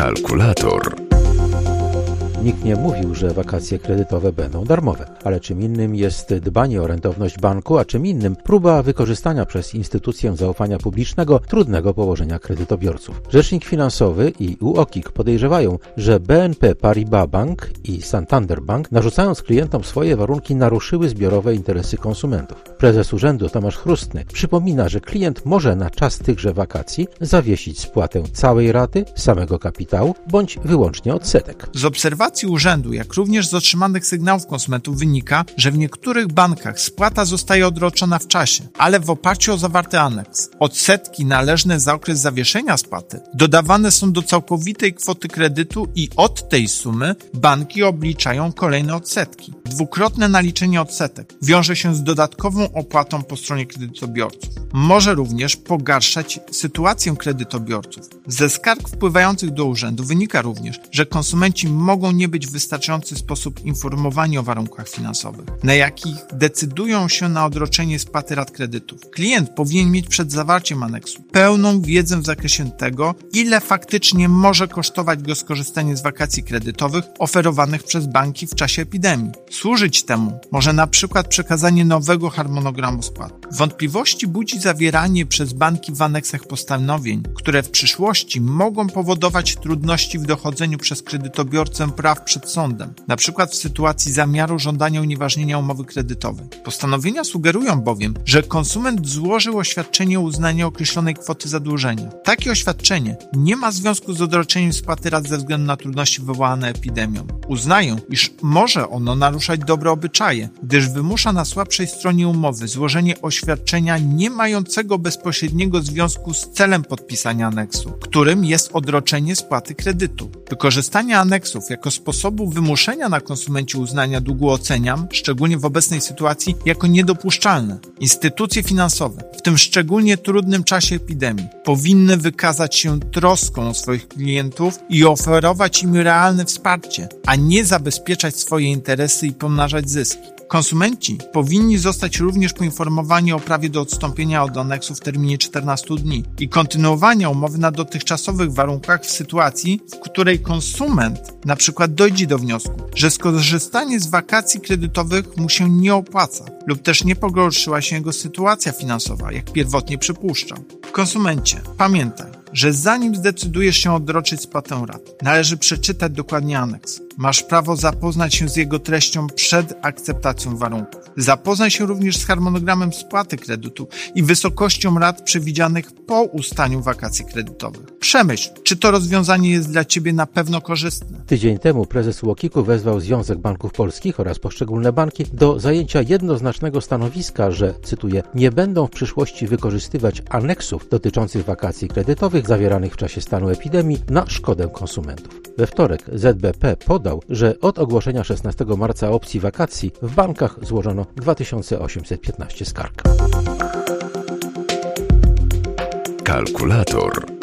Kalkulator. Nikt nie mówił, że wakacje kredytowe będą darmowe, ale czym innym jest dbanie o rentowność banku, a czym innym próba wykorzystania przez instytucję zaufania publicznego trudnego położenia kredytobiorców. Rzecznik finansowy i UOKiK podejrzewają, że BNP Paribas Bank i Santander Bank, narzucając klientom swoje warunki, naruszyły zbiorowe interesy konsumentów. Prezes urzędu Tomasz Chrustny przypomina, że klient może na czas tychże wakacji zawiesić spłatę całej raty, samego kapitału bądź wyłącznie odsetek. Z obserwacji urzędu, jak również z otrzymanych sygnałów konsumentów wynika, że w niektórych bankach spłata zostaje odroczona w czasie, ale w oparciu o zawarty aneks. Odsetki należne za okres zawieszenia spłaty dodawane są do całkowitej kwoty kredytu i od tej sumy banki obliczają kolejne odsetki. Dwukrotne naliczenie odsetek wiąże się z dodatkową opłatą po stronie kredytobiorców. Może również pogarszać sytuację kredytobiorców. Ze skarg wpływających do urzędu wynika również, że konsumenci mogą nie być w wystarczający sposób informowani o warunkach finansowych, na jakich decydują się na odroczenie spłaty rat kredytów. Klient powinien mieć przed zawarciem aneksu pełną wiedzę w zakresie tego, ile faktycznie może kosztować go skorzystanie z wakacji kredytowych oferowanych przez banki w czasie epidemii. Służyć temu może na przykład przekazanie nowego harmonogramu spłat. Wątpliwości budzi zawieranie przez banki w aneksach postanowień, które w przyszłości mogą powodować trudności w dochodzeniu przez kredytobiorcę praw przed sądem, na przykład w sytuacji zamiaru żądania unieważnienia umowy kredytowej. Postanowienia sugerują bowiem, że konsument złożył oświadczenie o uznaniu określonej kwoty zadłużenia. Takie oświadczenie nie ma związku z odroczeniem spłaty rat ze względu na trudności wywołane epidemią. Uznają, iż może ono naruszać dobre obyczaje, gdyż wymusza na słabszej stronie umowy złożenie oświadczenia nie mającego bezpośredniego związku z celem podpisania aneksu, którym jest odroczenie spłaty kredytu. Wykorzystanie aneksów jako sposobu wymuszenia na konsumencie uznania długu oceniam, szczególnie w obecnej sytuacji, jako niedopuszczalne. Instytucje finansowe, w tym szczególnie trudnym czasie epidemii, powinny wykazać się troską o swoich klientów i oferować im realne wsparcie, a nie zabezpieczać swoje interesy i pomnażać zyski. Konsumenci powinni zostać również poinformowani o prawie do odstąpienia od aneksu w terminie 14 dni i kontynuowania umowy na dotychczasowych warunkach w sytuacji, w której konsument na przykład dojdzie do wniosku, że skorzystanie z wakacji kredytowych mu się nie opłaca lub też nie pogorszyła się jego sytuacja finansowa, jak pierwotnie przypuszczał. Konsumencie, pamiętaj, że zanim zdecydujesz się odroczyć spłatę rat, należy przeczytać dokładnie aneks. Masz prawo zapoznać się z jego treścią przed akceptacją warunków. Zapoznaj się również z harmonogramem spłaty kredytu i wysokością rat przewidzianych po ustaniu wakacji kredytowych. Przemyśl, czy to rozwiązanie jest dla Ciebie na pewno korzystne. Tydzień temu prezes UOKiK-u wezwał Związek Banków Polskich oraz poszczególne banki do zajęcia jednoznacznego stanowiska, że, cytuję, nie będą w przyszłości wykorzystywać aneksów dotyczących wakacji kredytowych zawieranych w czasie stanu epidemii na szkodę konsumentów. We wtorek ZBP podał, że od ogłoszenia 16 marca opcji wakacji w bankach złożono 2815 skarg. Kalkulator.